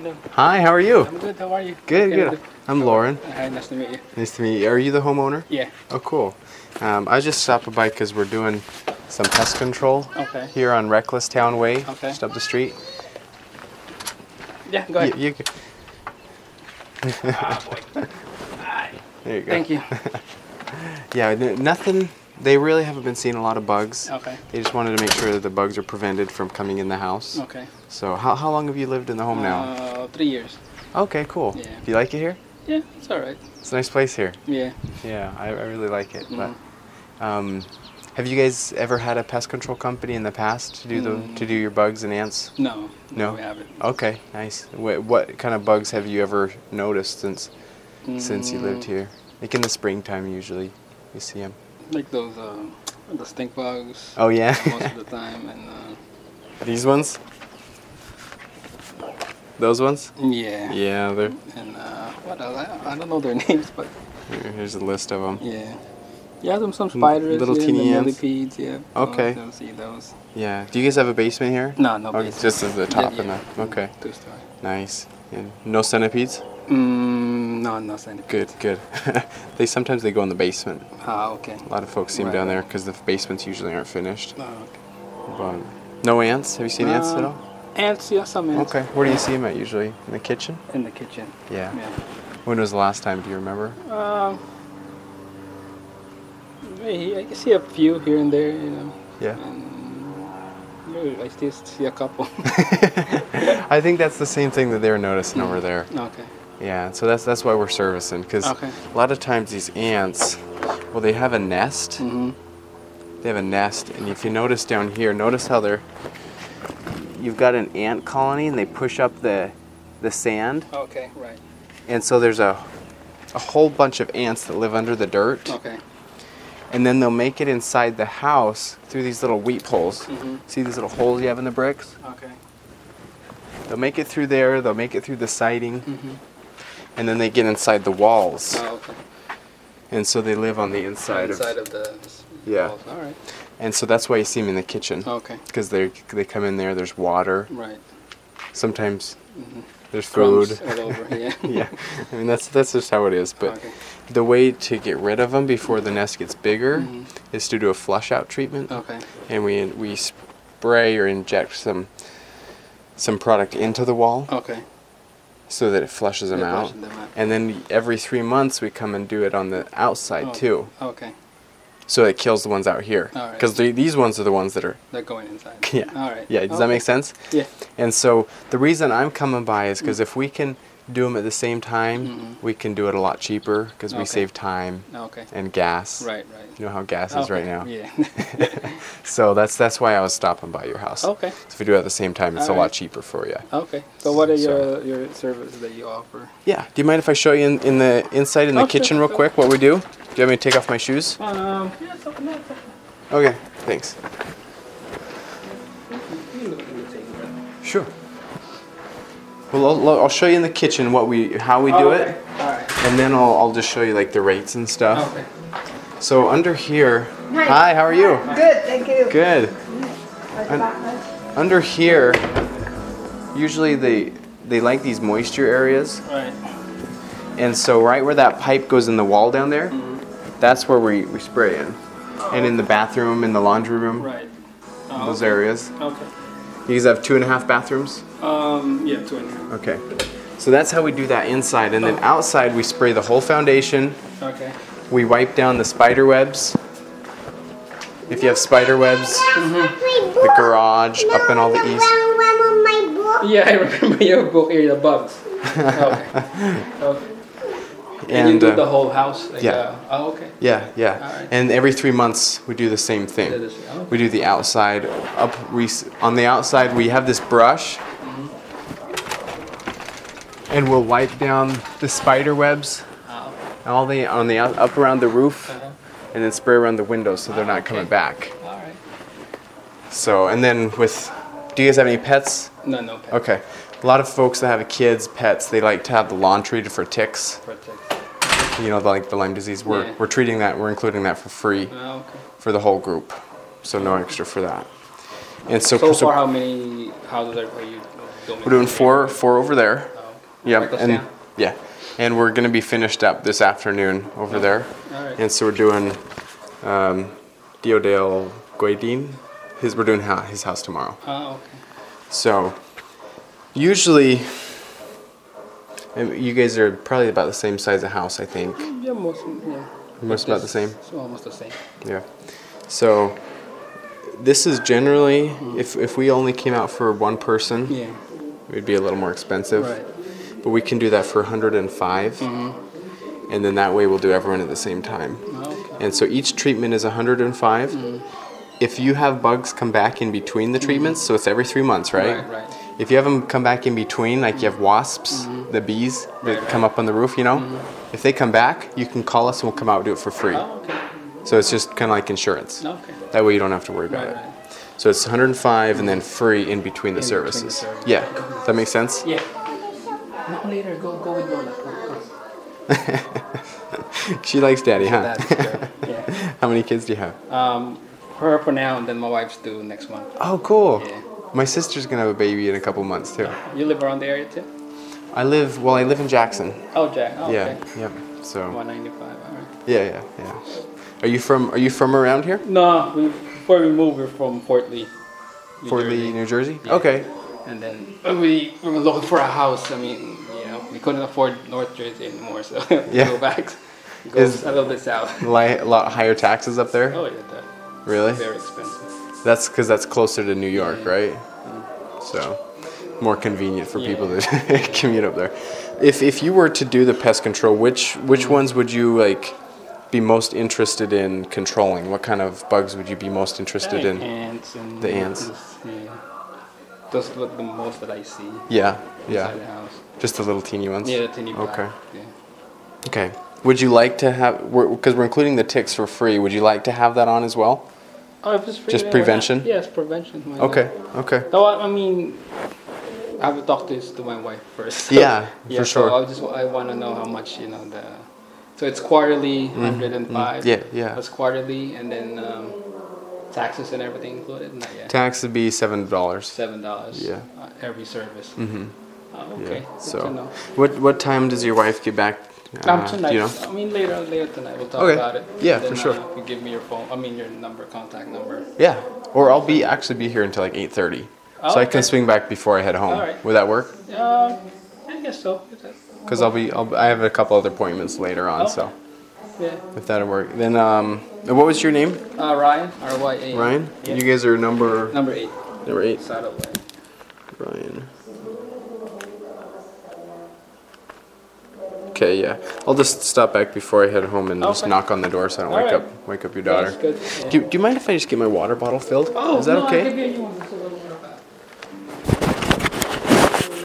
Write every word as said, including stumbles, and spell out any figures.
afternoon. Hi, how are you? I'm good. How are you? Good, good. I'm Lauren. Hi, nice to meet you. Nice to meet you. Are you the homeowner? Yeah. Oh, cool. Um, I just stopped by because we're doing some pest control Okay. here on Reckless Town Way, Okay. just up the street. Yeah, go ahead. You, you, Ah, boy. Hi. there you go. Thank you. Yeah, n- nothing. They really haven't been seeing a lot of bugs. Okay. They just wanted to make sure that the bugs are prevented from coming in the house. Okay. So, how, how long have you lived in the home now? Uh, three years. Okay, cool. Yeah. Do you like it here? Yeah, it's all right. It's a nice place here. Yeah. Yeah, I, I really like it. Mhm. But um, have you guys ever had a pest control company in the past to do the to do your bugs and ants? No. No? we haven't. Okay, nice. What, what kind of bugs have you ever noticed since since you lived Mm, here? Like in the springtime, usually you see them. Like those, uh, the stink bugs. Oh yeah, Most of the time, and uh, these ones. Those ones? yeah. Yeah, they're. And uh, what else? I, I don't know their names, but here- Here's a list of them. yeah. Yeah, some some spiders. little yeah, teeny the ants. millipedes. Yeah. Okay. Those, see those. Yeah. Do you guys have a basement here? No, no. Okay, basement. just at the top Yeah, and yeah. the. Okay. Two story. Nice. And no centipedes? Mm, no, no centipedes. Good, good. They sometimes they go in the basement. Ah, okay. A lot of folks see them Right, down there right. because the basements usually aren't finished. Oh, okay. But no ants? Have you seen ants at Um, all? Ants, yeah, some ants. Okay. Where do you see them at usually? In the kitchen? In the kitchen. Yeah. Yeah. When was the last time? Do you remember? Um, maybe I can see a few here and there, you know. Yeah. And maybe I still see a couple. I think that's the same thing that they're noticing over there. Okay. Yeah. So that's that's why we're servicing because Okay. a lot of times these ants, well, they have a nest. Mm-hmm. They have a nest, and if you notice down here, notice how they're. You've got an ant colony, and they push up the, the sand, Okay, right. and so there's a, a whole bunch of ants that live under the dirt, Okay. and then they'll make it inside the house through these little weep holes. Mm-hmm. See these little holes you have in the bricks? Okay. They'll make it through there. They'll make it through the siding, Mm-hmm. and then they get inside the walls, Oh, okay. and so they live on the inside, Inside of. of the Yeah. walls. All right. And so that's why you see them in the kitchen, Okay. because they they come in there. There's water. Right. Sometimes Mm-hmm. there's food. Crumbs all over. Yeah. Yeah, I mean that's that's just how it is. But Okay. the way to get rid of them before the nest gets bigger Mhm. is to do a flush out treatment, Okay. and we we spray or inject some some product into the wall Okay. so that it flushes them Yeah, out. flushing them out. And then every three months we come and do it on the outside Oh, too, Okay. so it kills the ones out here. All right. Because these ones are the ones that are. They're going inside. Yeah. All right. Yeah. Does that Okay. make sense? Yeah. And so the reason I'm coming by is because if we can do them at the same time, Mhm. we can do it a lot cheaper because we Okay. save time Okay. and gas. Right. Right. You know how gas is right Okay, now. Yeah. So that's that's why I was stopping by your house. Okay. So if we do it at the same time, it's a lot Alright. cheaper for you. Okay. So what are So- your your services that you offer? Yeah. Do you mind if I show you in, in the inside in the Oh, sure, kitchen real sure. quick what we do? Do you want me to take off my shoes? Um. Yeah. So, no, so, Okay. Thanks. you look in the table. Sure. Well, I'll, I'll show you in the kitchen what we how we do Oh, it, okay. All right. and then I'll, I'll just show you like the rates and stuff. Okay. So under here, Hi. hi, how are you? Good, thank you. Good. Un- under here, usually they they like these moisture areas, Right. and so right where that pipe goes in the wall down there, that's where we, we spray in, and in the bathroom, in the laundry room, Right. Oh, those okay. areas. Okay. You guys have two and a half bathrooms. Um. Yeah. Two and a half. Okay. So that's how we do that inside, and then outside we spray the whole foundation. Okay. We wipe down the spider webs. If you have spider webs, the garage, up in all the east. Yeah, I remember your book here, the bugs. Okay. Okay. And, you And do uh, the whole house? Like, yeah. Uh, oh, okay. yeah, yeah. Alright. And every three months we do the same Do thing. the same- okay. We do the outside. Up we s- on the outside we have this brush, and we'll wipe down the spider webs, Oh, all the on the out- up around the roof, uh-huh. and then spray around the windows so they're not Okay. coming back. All right. So and then with, do you guys have any pets? No, no pet. Okay. A lot of folks that have kids, pets, they like to have the lawn treated for ticks. Protect. You know, the, like the Lyme disease. We're Yeah. we're treating that. We're including that for free Oh, okay. for the whole group, so no extra for that. And so, So so far, how many houses are are you told me. We're doing four four over there. Oh. Yep, Michael and Sam? yeah, and we're gonna be finished up this afternoon over there. All right. And so we're doing um, Diodale Guaidin. His we're doing ha- his house tomorrow. Oh, okay. So usually, and you guys are probably about the same size of house, I think. Yeah, most, yeah. Most about the same. It's almost the same. Yeah. So this is generally, if if we only came out for one person, Yeah. it would be a little more expensive. Right. But we can do that for one hundred five, Mm-hmm. and then that way we'll do everyone at the same time. Okay. And so each treatment is one hundred five. Mm-hmm. If you have bugs come back in between the treatments, so it's every three months, right? Right, right. If you have them come back in between, like you have wasps, the bees that Right, come up on the roof, you know, if they come back, you can call us and we'll come out and do it for free. Oh, okay. So it's just kind of like insurance. Okay. That way you don't have to worry about Right, it. right. So it's one hundred five and then free in between the In between the services. services. Yeah, does that make sense? Yeah. No, later. Go, go with Lola. She likes daddy, huh? That's good. Yeah. How many kids do you have? Um, her for now, and then my wife's due next month. Oh, cool. Yeah. My sister's gonna have a baby in a couple months too. You live around the area too? I live, well, I live in Jackson. Oh, Jack. Oh, Yeah, okay. yep. So, one ninety-five. All right. yeah, yeah, yeah. Are you from, are you from around here? No, we, before we moved, we we're from Fort Lee. New Fort Jersey. Lee, New Jersey? Yeah. Okay. And then when we, we were looking for a house. I mean, you know, we couldn't afford North Jersey anymore, so we Yeah. go back, go Is- a little bit south. Li- a lot higher taxes up there? Oh yeah, that, Really? very expensive. That's because that's closer to New York, Yeah. right? So, more convenient for people Yeah. to commute up there. If if you were to do the pest control, which which ones would you like be most interested in controlling? What kind of bugs would you be most interested Like in? ants and The ants. Yeah, those look the most that I see Yeah, inside yeah. the house. Just the little teeny ones. Yeah, the teeny black. Okay. Yeah. Okay. Would you like to have? Because we're, we're including the ticks for free. Would you like to have that on as well? Oh, if it's free, Just then why not? prevention? Yes, prevention. why not? Okay. Okay. No, I I mean, I have to talk this to my wife first. Yeah, yeah, for so sure. I just I want to know how much you know the. So it's quarterly, one hundred and five. Yeah, yeah. That's quarterly, and then um, taxes and everything included. Not yet. Tax would be seven dollars. Seven dollars. Yeah. Uh, every service. Mm-hmm. Oh, okay. Yeah. Good So, to know. what what time does your wife get back? Um, Uh, tonight. do you know? I mean, later, later tonight we'll talk Okay. about it. Yeah, And then, for sure. Uh, you give me your phone. I mean, your number, contact number. Yeah. Or I'll be actually be here until like eight thirty, Oh, so I okay. can swing back before I head home. All right. Would that work? Uh, I guess so. Because I'll be I'll, I have a couple other appointments later on, Okay. so Yeah. if that'll work. Then um, what was your name? Uh, Ryan. R Y A N. Ryan. Yeah. You guys are number Number eight. number eight. Saddle Way. Ryan. Okay, yeah. I'll just stop back before I head home and just Okay. knock on the door so I don't All wake right. up wake up your daughter. That's good. Yeah. Do, do you mind if I just get my water bottle filled? Oh, Is that no, okay? I'll give you one.